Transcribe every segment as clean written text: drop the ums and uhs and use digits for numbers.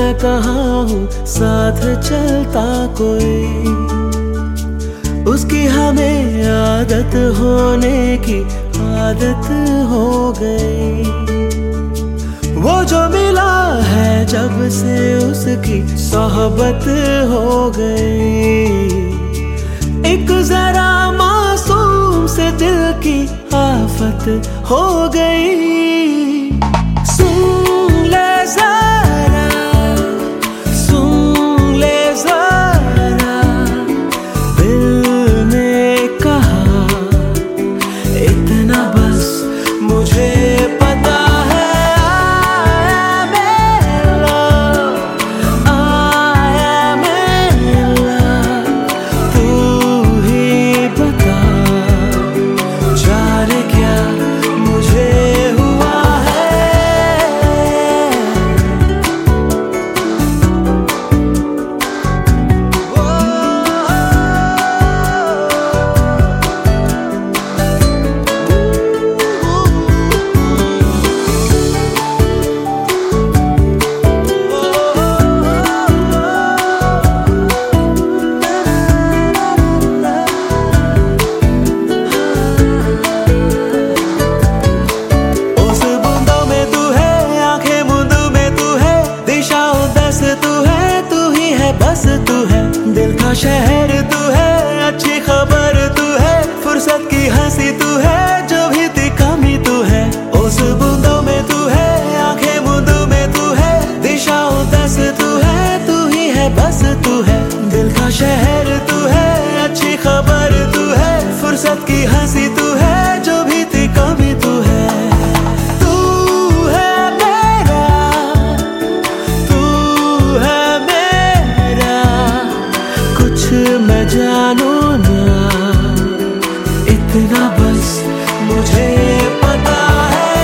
मैं कहाँ हूँ साथ चलता कोई, उसकी हमें आदत होने की आदत हो गई। वो जो मिला है जब से उसकी सोहबत हो गई। एक जरा मासूम से दिल की आफत हो गई। सुन ले जरा, सुन ले जरा, दिल ने कहा इतना बस मुझे पता है। बस तू है दिल का शहर, तू है अच्छी खबर, तू है फुर्सत की हंसी, तू है जो भी थी कमी, तू है उस बूंदों में, तू है आंखें मूंदों में, तू है दिशाओं दस, तू है तू ही है बस तू है दिल का शहर, तू है अच्छी खबर, तू है फुर्सत की हंसी, तू है जो भी थी कमी, तू है। मैं जानू ना इतना बस मुझे पता है।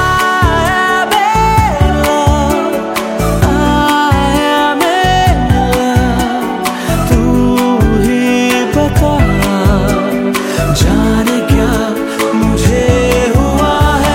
आया मेरा तू ही बता, जाने क्या मुझे हुआ है।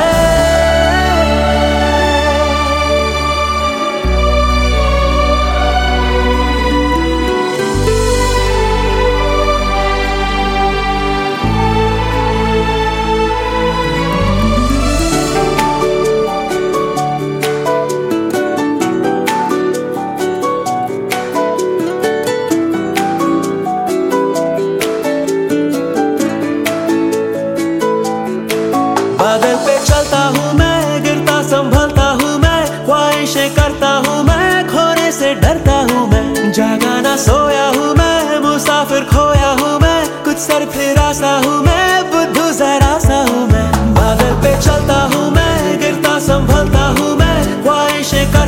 बादल पे चलता हूँ मैं, गिरता संभलता हूँ मैं, ख्वाहिशें करता हूँ मैं, खोने से डरता हूँ मैं, जागा ना सोया हूँ मैं, मुसाफिर खोया हूँ मैं, कुछ सर फिरा सा हूँ मैं, बुद्धू जरा सा हूँ मैं। बादल पे चलता हूँ मैं, गिरता संभलता हूँ मैं, ख्वाहिशें